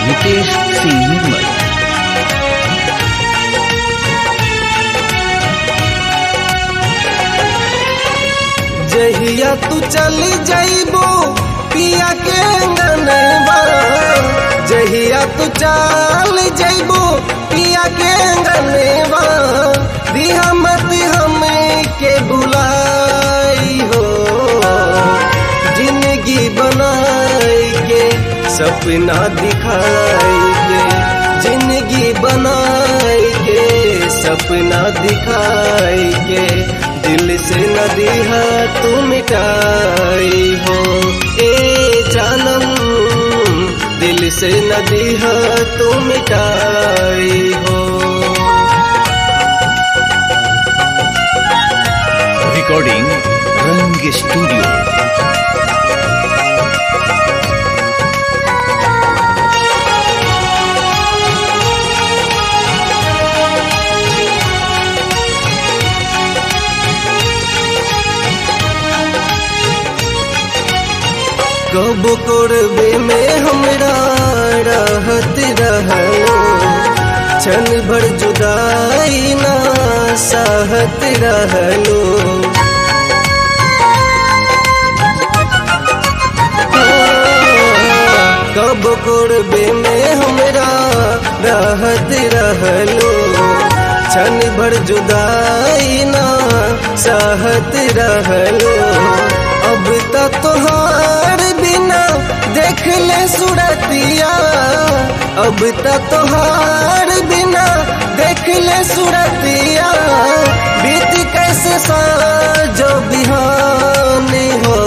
रितेश सिंह निर्मल। जहिया तू चली जाइबो पिया के अंगनवा, जहिया तू चल जाइबो पिया के अंगनवा, दिहा मत हमें के बुलाई हो, जिंदगी बनाई के सपना दिखाई के, जिंदगी बनाई के सपना दिखाई के, दिल से न दिया तू मिटाई हो ए जानम, दिल से न दिया तू मिटाई हो। रिकॉर्डिंग रंग स्टूडियो। कब कोरबे में हमरा रहत रहलो, क्षण भर जुदाई ना सहत रहलो, कब कोरबे में हमरा रहत रहलो, क्षण भर जुदाई ना सहत रहलो, अब तक तोहार बिना देख ले सूरतिया, अब तक तोहार बिना देख ले सूरतिया, बीत कैसे साजो बिहान हो,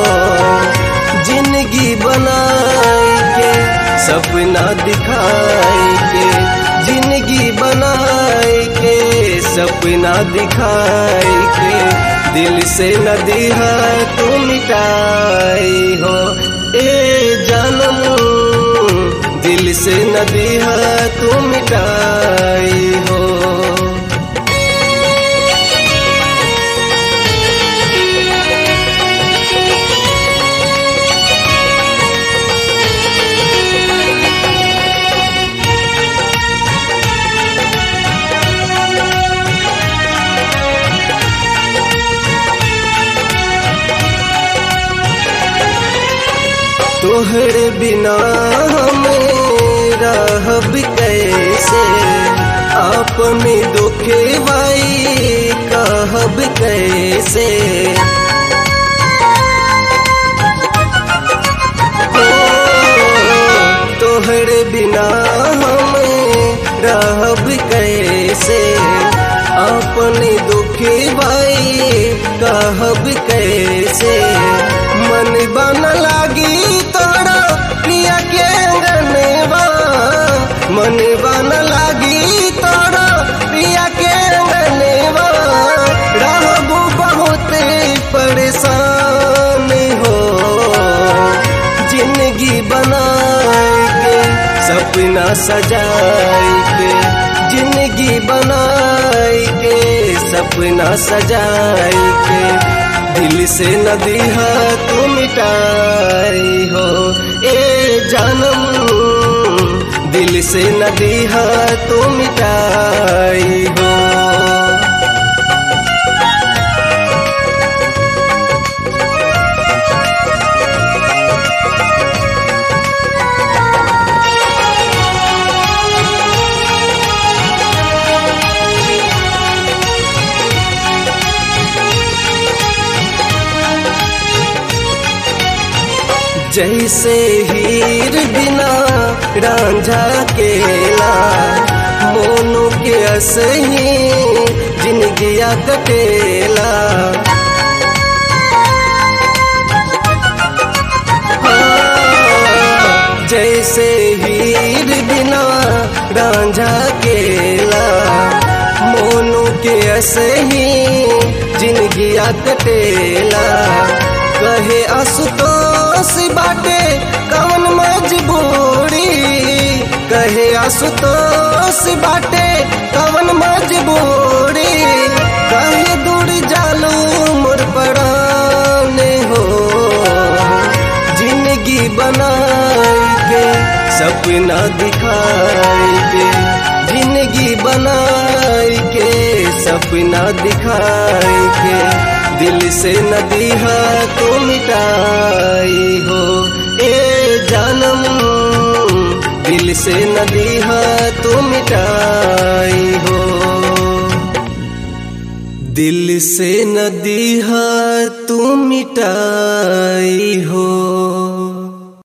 जिंदगी बनाई के सपना दिखाई के, जिंदगी बनाई के सपना दिखाई के, दिल से न दिया तू मिटाई हो ए जानम, दिल से न दिया तू मिटाई हो। तोहरे बिना हमें रहब कैसे, अपने दुखे भाई कहब कैसे, तोहरे बिना हमें रहब कैसे, अपने दुखे भाई कहब कैसे, मन बन लागी तोरा पिया के अंगनवा, मन बन लागी तोरा पिया के अंगनवा, रहबू बहुत परेशान हो, जिंदगी बनाई के सपना सजाई के, जिंदगी बनाई के सपना सजाई के, दिल से न दिया तू मिटाई हो ए जानम, दिल से न दिया तू मिटाई हो। जैसे हीर बिना रांझा केला, मोनू के असही जिंदगिया कटेला, जैसे हीर बिना रांझा केला, मोनू के असही जिंदगिया कटेला, कहे आशुतोष बाटे कौन मजबूरी, कहे आशुतोष बाटे कौन मजबूरी, कहे दूर जालू मोर पराने हो, जिंदगी बनाई के सपना दिखाई के, जिंदगी बनाई के सपना दिखाई के, दिल से न दिहा तो मिटाई हो ए जानम, दिल से न दिहा तो मिटाई हो, दिल से न दिहा तू मिटाई हो।